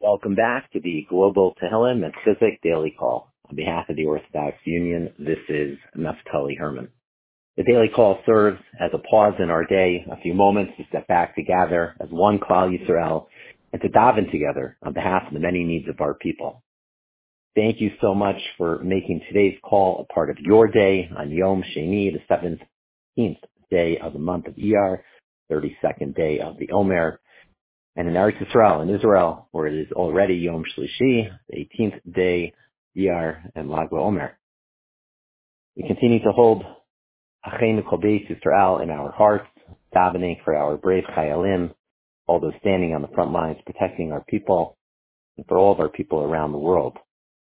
Welcome back to the Global Tehillim and Chizuk Daily Call. On behalf of the Orthodox Union, this is Naftali Herman. The Daily Call serves as a pause in our day, a few moments to step back to gather as one Klal Yisrael and to daven together on behalf of the many needs of our people. Thank you so much for making today's call a part of your day on Yom Sheni, the 17th day of the month of Iyar, 32nd day of the Omer, and in Eretz Yisrael, in Israel, where it is already Yom Shlishi, the 18th day, Iyar, and Lag BaOmer. We continue to hold Acheinu Kol Beis Yisrael in our hearts, davening for our brave Chayalim, all those standing on the front lines protecting our people, and for all of our people around the world.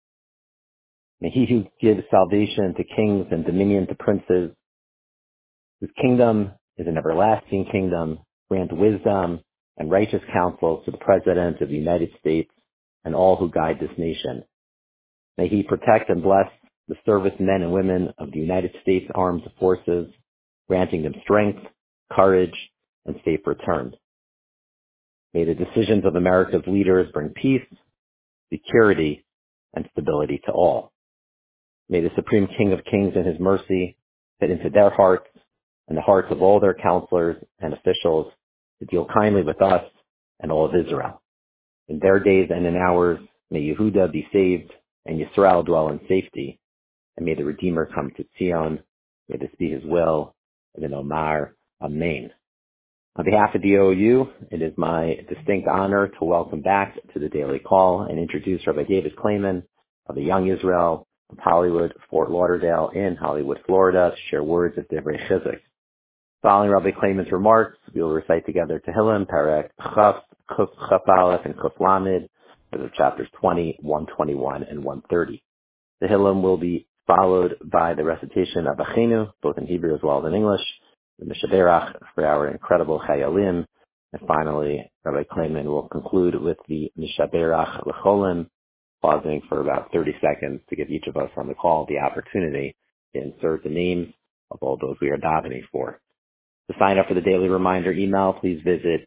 May he who gives salvation to kings and dominion to princes, whose kingdom is an everlasting kingdom, grant wisdom and righteous counsel to the President of the United States and all who guide this nation. May he protect and bless the servicemen and women of the United States Armed Forces, granting them strength, courage, and safe return. May the decisions of America's leaders bring peace, security, and stability to all. May the Supreme King of Kings in his mercy fit into their hearts and the hearts of all their counselors and officials to deal kindly with us and all of Israel. In their days and in ours, may Yehuda be saved and Yisrael dwell in safety, and may the Redeemer come to Zion. May this be his will, and in Omar, Amen. On behalf of the OU, it is my distinct honor to welcome back to the Daily Call and introduce Rabbi David Klayman of the Young Israel of Hollywood, Fort Lauderdale in Hollywood, Florida, to share words of Divrei Chizuk. Following Rabbi Klayman's remarks, we will recite together Tehillim, Perek Chaf, Chuf Chaf Aleph, and Chuf Lamed, of chapters 20, 121, and 130. The Tehillim will be followed by the recitation of Acheinu, both in Hebrew as well as in English, the Mishaberach for our incredible Chayalim, and finally, Rabbi Klayman will conclude with the Mishaberach L'cholim, pausing for about 30 seconds to give each of us on the call the opportunity to insert the names of all those we are davening for. To sign up for the daily reminder email, please visit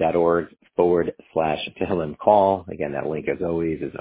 ou.org/Tehillim call. Again, that link as always is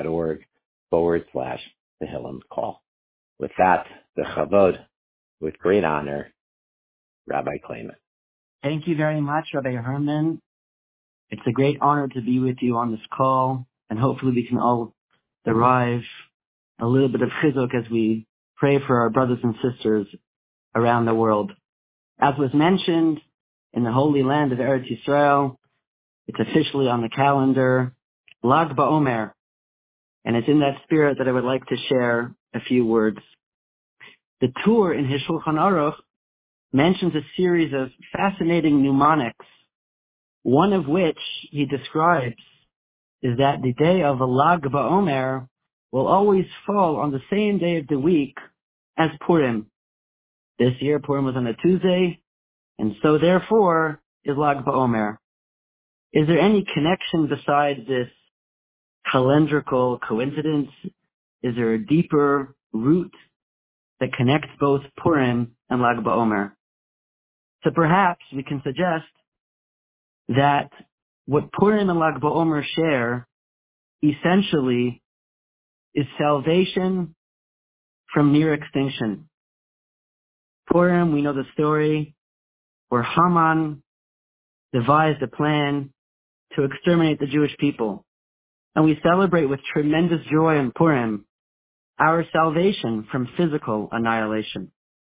ou.org/Tehillim call. With that, the Chavod, with great honor, Rabbi Klayman. Thank you very much, Rabbi Herman. It's a great honor to be with you on this call, and hopefully we can all derive a little bit of chizuk as we pray for our brothers and sisters around the world. As was mentioned, in the holy land of Eretz Yisrael, it's officially on the calendar, Lag BaOmer, and it's in that spirit that I would like to share a few words. The Tur in his Shulchan Aruch mentions a series of fascinating mnemonics, one of which he describes is that the day of Lag BaOmer will always fall on the same day of the week as Purim. This year, Purim was on a Tuesday, and so therefore is Lag BaOmer. Is there any connection besides this calendrical coincidence? Is there a deeper root that connects both Purim and Lag BaOmer? So perhaps we can suggest that what Purim and Lag BaOmer share essentially is salvation from near extinction. Purim, we know the story where Haman devised a plan to exterminate the Jewish people. And we celebrate with tremendous joy in Purim our salvation from physical annihilation.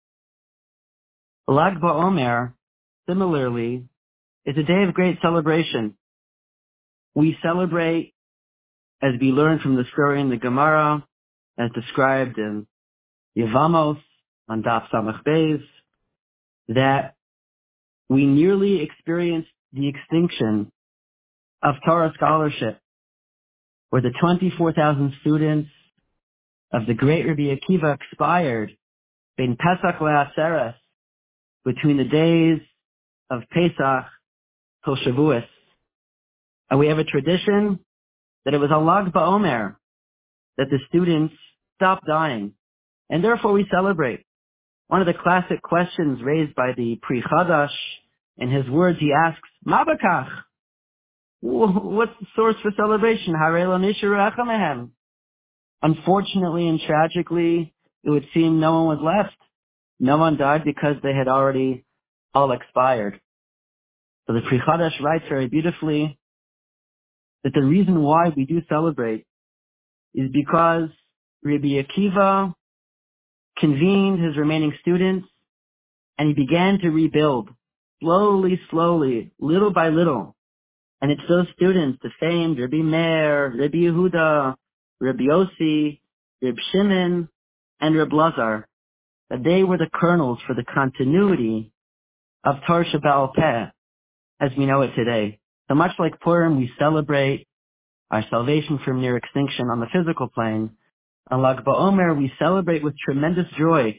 Lag BaOmer, similarly, is a day of great celebration. We celebrate, as we learn from the story in the Gemara, as described in Yevamos, on Daf Samach Beis, that we nearly experienced the extinction of Torah scholarship, where the 24,000 students of the great Rabbi Akiva expired in Pesach le'Aseres, between the days of Pesach till Shavuos. And we have a tradition that it was a Lag BaOmer that the students stopped dying, and therefore we celebrate. One of the classic questions raised by the Pri Chadash, in his words, he asks, Ma b'kach? What's the source for celebration? Harei lo nisharu echa mehem. Unfortunately and tragically, it would seem no one was left. No one died because they had already all expired. So the Pri Chadash writes very beautifully that the reason why we do celebrate is because Rabbi Akiva convened his remaining students and he began to rebuild slowly, little by little. And it's those students, the famed Rabbi Meir, Rabbi Yehuda, Rabbi Yossi, Rabbi Shimon, and Rabbi Lazar, that they were the kernels for the continuity of Torah Shebe'al Peh as we know it today. So much like Purim, we celebrate our salvation from near extinction on the physical plane. On Lag BaOmer, we celebrate with tremendous joy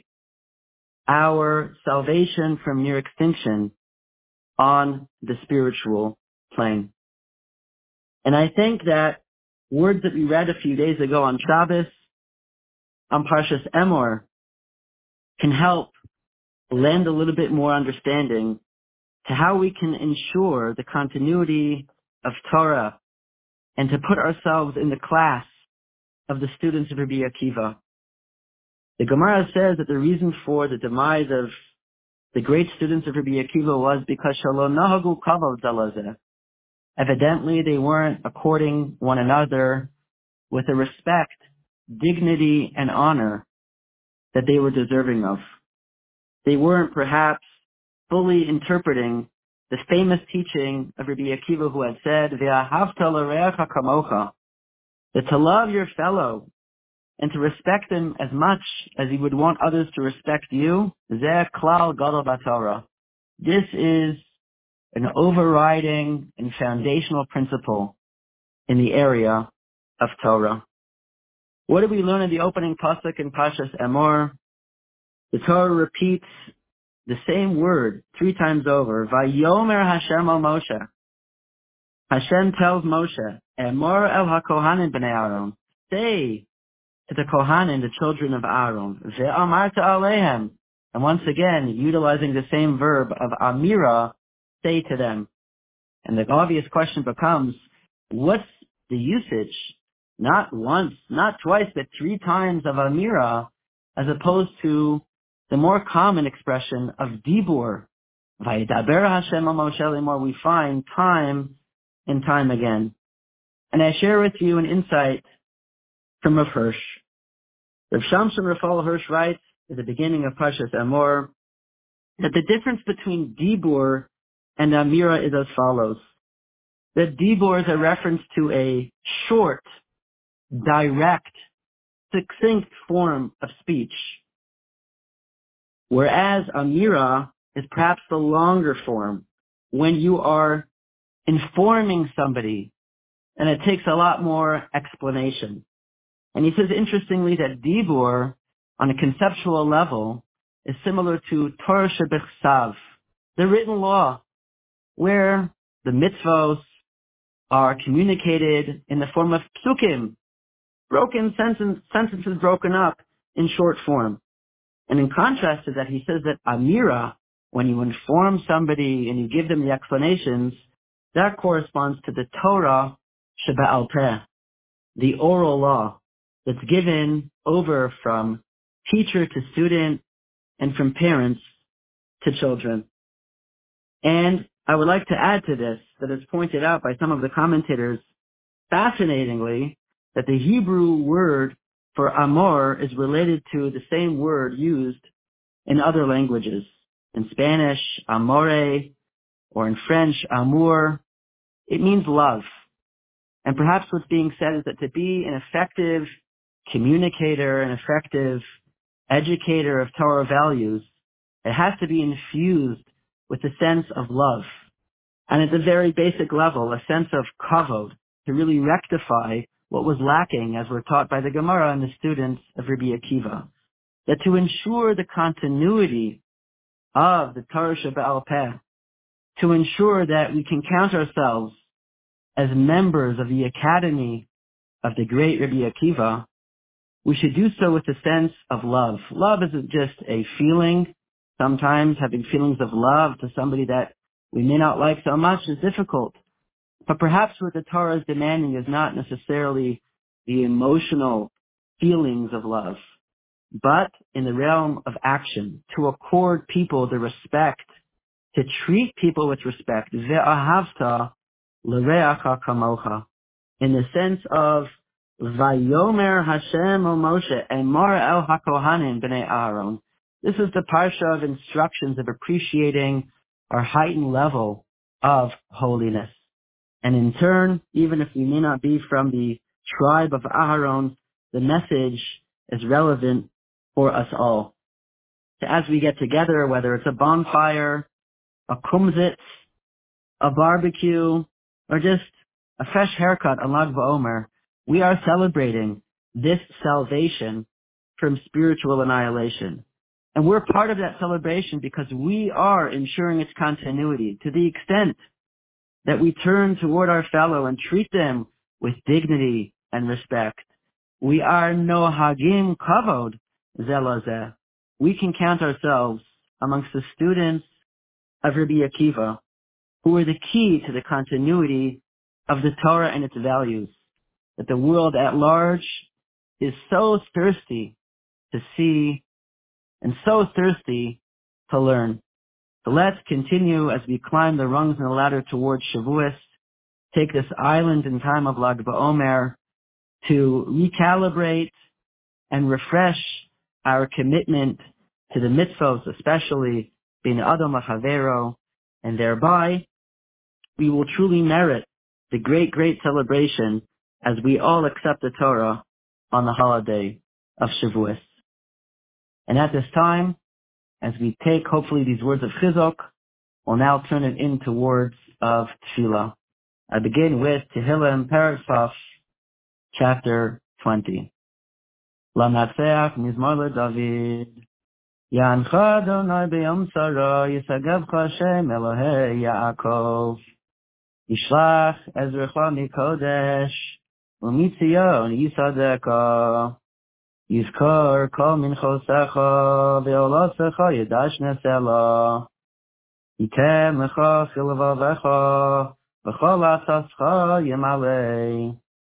our salvation from near extinction on the spiritual plane. And I think that words that we read a few days ago on Shabbos, on Parshas Emor, can help lend a little bit more understanding to how we can ensure the continuity of Torah and to put ourselves in the class of the students of Rabbi Akiva. The Gemara says that the reason for the demise of the great students of Rabbi Akiva was because Shalo Nahagu Kavod Zalazeh. Evidently, they weren't according one another with the respect, dignity, and honor that they were deserving of. They weren't perhaps fully interpreting the famous teaching of Rabbi Akiva, who had said, Ve'ahavta l'reacha kamocha, that to love your fellow and to respect them as much as you would want others to respect you, zeh klal gadol b'Torah. This is an overriding and foundational principle in the area of Torah. What did we learn in the opening pasuk in Parshas Emor? The Torah repeats the same word 3 times over. Vayomer Hashem al Moshe. Hashem tells Moshe, Emor el hakohanim b'nei Aaron. Say to the Kohanim, the children of Aaron, Ve'amarta alehem. And once again, utilizing the same verb of Amira, say to them. And the obvious question becomes, what's the usage? Not once, not twice, but 3 times of Amira, as opposed to the more common expression of Dibur. Vayidaber Hashem al Moshe lemor, we find time and time again. And I share with you an insight from Rav Hirsch. Rav Shamshon Rafal Hirsch writes at the beginning of Parshas Emor that the difference between Dibur and Amira is as follows. That Dibur is a reference to a short, direct, succinct form of speech, whereas Amira is perhaps the longer form when you are informing somebody and it takes a lot more explanation. And he says, interestingly, that Dibur, on a conceptual level, is similar to Torah Shebechsav, the written law, where the mitzvos are communicated in the form of psukim, broken sentences broken up in short form. And in contrast to that, he says that Amira, when you inform somebody and you give them the explanations, that corresponds to the Torah Shebe'al Peh, the oral law that's given over from teacher to student and from parents to children. And I would like to add to this, that is pointed out by some of the commentators, fascinatingly, that the Hebrew word for amor is related to the same word used in other languages. In Spanish, amore, or in French, amour, it means love. And perhaps what's being said is that to be an effective communicator, an effective educator of Torah values, it has to be infused with a sense of love. And at the very basic level, a sense of kavod, to really rectify what was lacking, as we're taught by the Gemara and the students of Rabbi Akiva. That to ensure the continuity of the Torah Shebe'al Peh, to ensure that we can count ourselves as members of the academy of the great Rabbi Akiva, we should do so with a sense of love. Love isn't just a feeling. Sometimes having feelings of love to somebody that we may not like so much is difficult. But perhaps what the Torah is demanding is not necessarily the emotional feelings of love, but in the realm of action, to accord people the respect, to treat people with respect, ve'ahavta l'reacha kamocha, in the sense of Vayomer Hashem o Moshe, Emor el hakohanim b'nei Aaron. This is the parsha of instructions of appreciating our heightened level of holiness. And in turn, even if we may not be from the tribe of Aaron, the message is relevant for us all. So as we get together, whether it's a bonfire, a kumzitz, a barbecue, or just a fresh haircut on Lag BaOmer, we are celebrating this salvation from spiritual annihilation. And we're part of that celebration because we are ensuring its continuity to the extent that we turn toward our fellow and treat them with dignity and respect. We are nohagim kavod zelazeh. We can count ourselves amongst the students of Rabbi Akiva, who are the key to the continuity of the Torah and its values, that the world at large is so thirsty to see and so thirsty to learn. So let's continue as we climb the rungs in the ladder towards Shavuos, take this island in time of Lag BaOmer to recalibrate and refresh our commitment to the mitzvos, especially bin Adam Lachavero, and thereby we will truly merit the great, great celebration as we all accept the Torah on the holiday of Shavuos. And at this time, as we take hopefully these words of Chizuk, we'll now turn it into words of Tefillah. I begin with Tehillim Parashah, chapter 20. L'natseach mizmor leDavid. Yancha Adonai b'yom tzara, yisagevcha Hashem Elohei Yaakov. Yishlach ezrecha mikodesh, u'mitzion yisadeka. Yizkor kol minchosecha, ve'olasecha yedashnes ela. Yitem lecha chilavavecha, v'chol atzascha yemalei.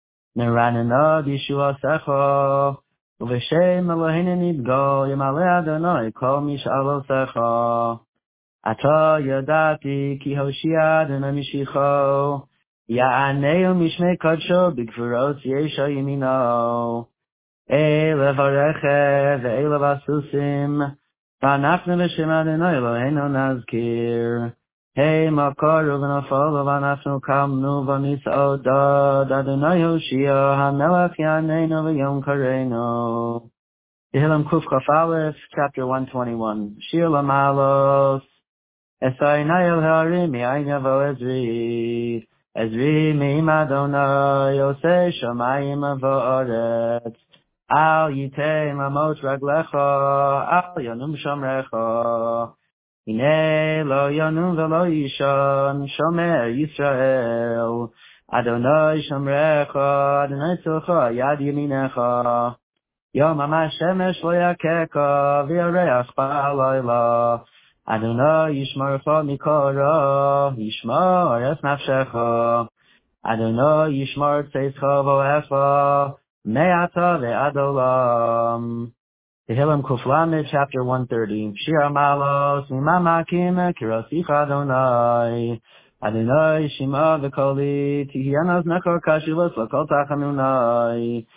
Neranena b'yeshuasecha, u'v'shem Eloheinu nidgo, yemalei Adonai kol mish'alosecha. Ata yadati ki Hoshia Adonai mishicho, ya'aneu mishmei kadsho b'gvurot yesha yemino. Elev harechev ve'elev hasusim, v'anachnu l'shem Adonai Eloheinu nazkir. Hey makaru v'nafalo v'anachnu kamnu v'nitzodad Adonai Hoshia hamelech yaneinu v'yom kareinu. Tehillim Kuf Chaf Aleph, chapter 121. Shir Lamalos. Esaynai el harim mi'ayin yavo Ezri. Ezri mi'im Adonai Yosei shamayim va'aretz. Al yitem amot raglecha, al yanum shamrecha. Hine lo yanum velo yishan, shomer Yisrael. Adonai shamrecha, Adonai tzilcha, yad yaminecha. Yom HaShemesh lo yakeka, v'yareach ba'alayla. Adonai yishmarcha mikora, yishmar es nafshecha. Adonai yishmar tzeitcha v'ohecha, me'ata ve'ad olam. Tehillim Kuf Lamed, chapter 130. Shir Amalos, mimamakim kirasicha Adonai. Adonai shima v'koli, tihianos nechor kashilos l'kol tachanunai.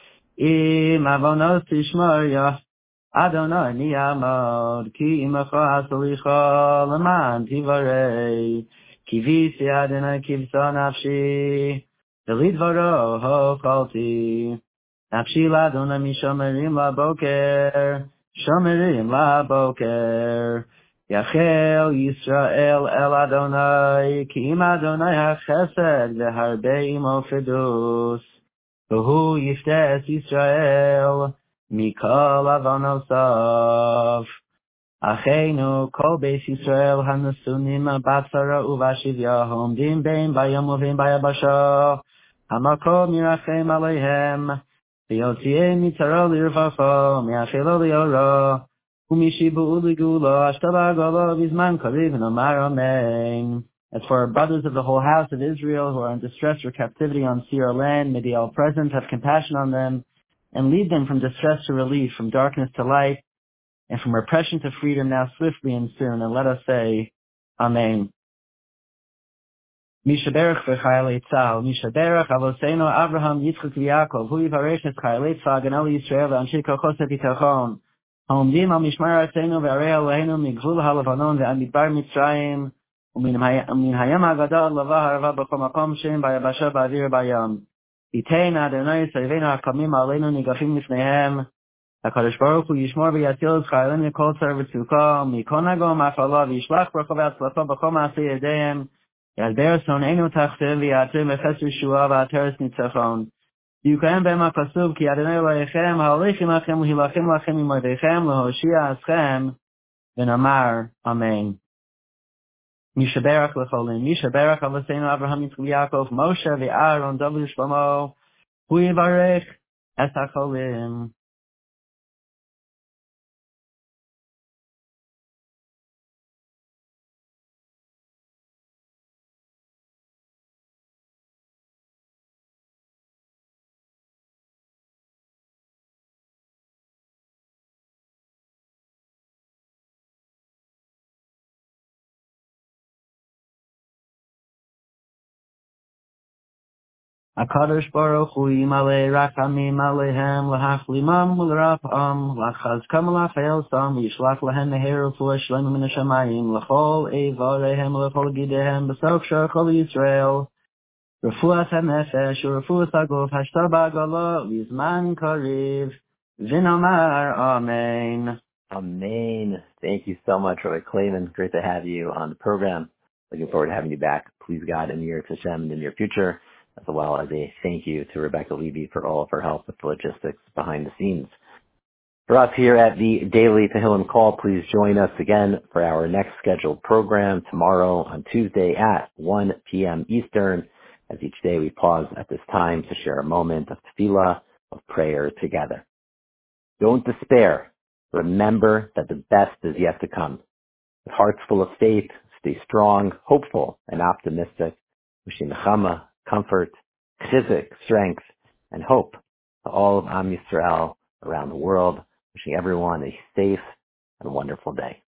Im avonos tishmar Adonai niyamod, ki imacha asolicha, leman tivarei. Kivisi Adonai kivsa nafshi, delidvaro hokalti. Nafshi l'Adonai mishomerim laboker, shomerim laboker. Yachel Yisrael el Adonai, ki im Adonai hachesed ve'harbe imo fidus. V'hu yiftes Yisrael, mikol avonosav. Acheinu kol beis Yisrael hanasunim batzara uvashivya homdim bein bayom uvim bayabasha. Hamakom yirachem aleihem, v'yotzieh mitzara lirvacha, mi'achelo liora, u'mishibu u'ligula, ashtabagolo v'zman kariv nomar amen. As for our brothers of the whole house of Israel who are in distress or captivity on sea or land, may the all-present have compassion on them and lead them from distress to relief, from darkness to light, and from oppression to freedom now swiftly and soon. And let us say, Amen. Mishaberach v'chayalei tzal, Mishaberach avoseinu Abraham, Yitzchak v'Yakov, hu yivarech es chayalei tzal, ganel Yisrael, v'anshei kochos ha'bitachon, ha'omdim al mishmar artzeinu v'arei Eloheinu migvul ha'levanon ve'amidbar Mitzrayim, ומן הים הגדול לבא הרבה בכל מקום שם ביבשה באוויר בים. ייתן אדוני סביבנו הקמים עלינו ניגפים לפניהם. הקדוש ברוך הוא ישמור ויציל את חיילינו מכל צר וצוקה, מכל נגום הפעלה וישלח ברכה והצלחה בכל מעשי ידיהם. ידבר שונאינו תחתיהם ויעטרם בחסד ישועה ועטרת ניצחון. יקיים בהם הפסוק כי אדוני אלוהיכם ההולך עמכם ולהילחם לכם עם אויביכם להושיע אתכם, ונאמר אמן. Mishaberach lecholim, Mishaberach avoseinu Abraham, Yitzchak v'Yakov, Moshe v'Aaron, David v'Shlomo, hu yivarech es hacholim. HaKadosh Baruch Hu yimalei rachamim aleihem lahachlimam u'leraf'am lachazkam ulachayelsam v'yishlach lahem meher u'fuah shleimim min hashamayim l'chol eivareihem u'lechol gidehem b'sof shar chol Yisrael refuas hanefesh u'refuas haguf hashtar ba'agala v'yizman kariv v'nomar Amen. Amen. Thank you so much, Rabbi Klayman. Great to have you on the program. Looking forward to having you back. Please God in the year to Hashem in the near future, as well as a thank you to Rebecca Levy for all of her help with the logistics behind the scenes. For us here at the Daily Tehillim Call, please join us again for our next scheduled program tomorrow on Tuesday at 1 p.m. Eastern. As each day we pause at this time to share a moment of tefillah, of prayer together. Don't despair. Remember that the best is yet to come. With hearts full of faith, stay strong, hopeful, and optimistic. Wishing nechama, comfort, chizuk, strength, and hope to all of Am Yisrael around the world. Wishing everyone a safe and wonderful day.